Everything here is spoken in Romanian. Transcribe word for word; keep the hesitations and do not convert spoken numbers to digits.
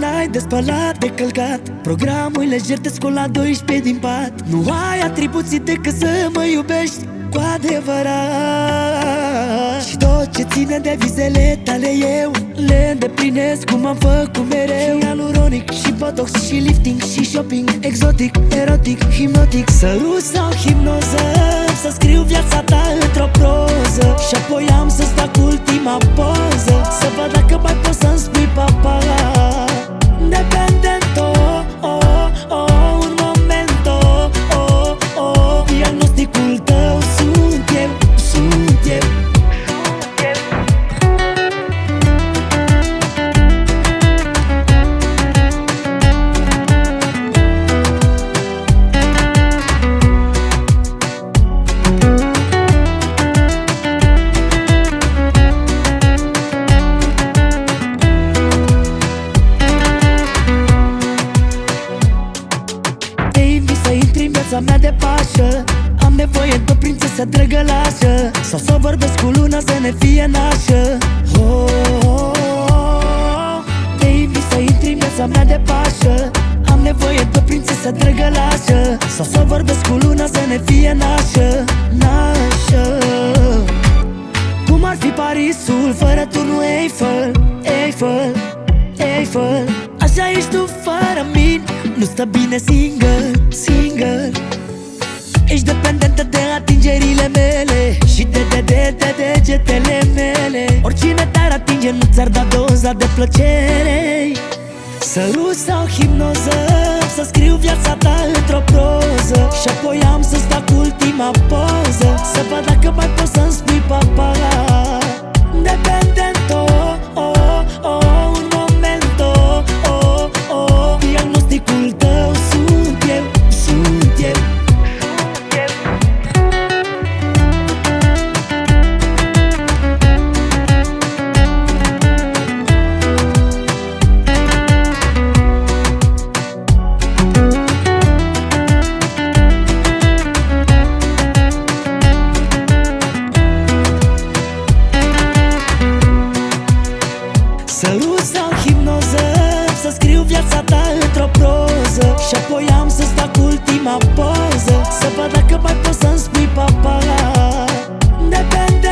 n-ai de spălat, de călcat, programul lejer te scol la doisprezece din pat. Nu ai atribuții decât să mă iubești cu adevărat. Și tot ce ține de visele tale eu le îndeplinesc cum am făcut mereu. Și aluronic, și botox, și lifting, și shopping, exotic, erotic, hipnotic, sărut sau hipnoză, să scriu viața ta într-o proză. Și apoi am să-ți fac ultima poză, să văd dacă mai poți să-mi spui papa. Dependent, oh, oh, oh, un moment, oh, oh, oh. Diagnosticul tău sunt eu, sunt eu. Mea de pașă, am nevoie de o prințesă drăgălașă, sau să vorbesc cu luna să ne fie nașă. Oh, oh, oh. Te invit să intri în viața mea de pașă, am nevoie de o prințesă drăgălașă, sau să vorbesc cu luna să ne fie nașă, nașă. Cum ar fi Parisul fără turnul Eiffel, Eiffel, Eiffel. Așa ești tu fără mine, nu stă bine single, single. Ești dependentă de atingerile mele și de, de, de, de degetele mele. Oricine te-ar atinge nu ți-ar da doza de plăcere. Sărut sau hipnoză, să scriu viața ta într-o proză. Și apoi am să-ți fac ultima poză, să văd dacă mai poți să-mi spui papa. Dependent, oh, oh, oh, un moment, oh, oh, oh. Diagnosticul tău sunt eu, sunt eu. Sărut sau hipnoză, să scriu viața ta într-o proză. Și apoi am să-ți fac ultima poză, să văd dacă mai poți să-mi spui papa. Depende.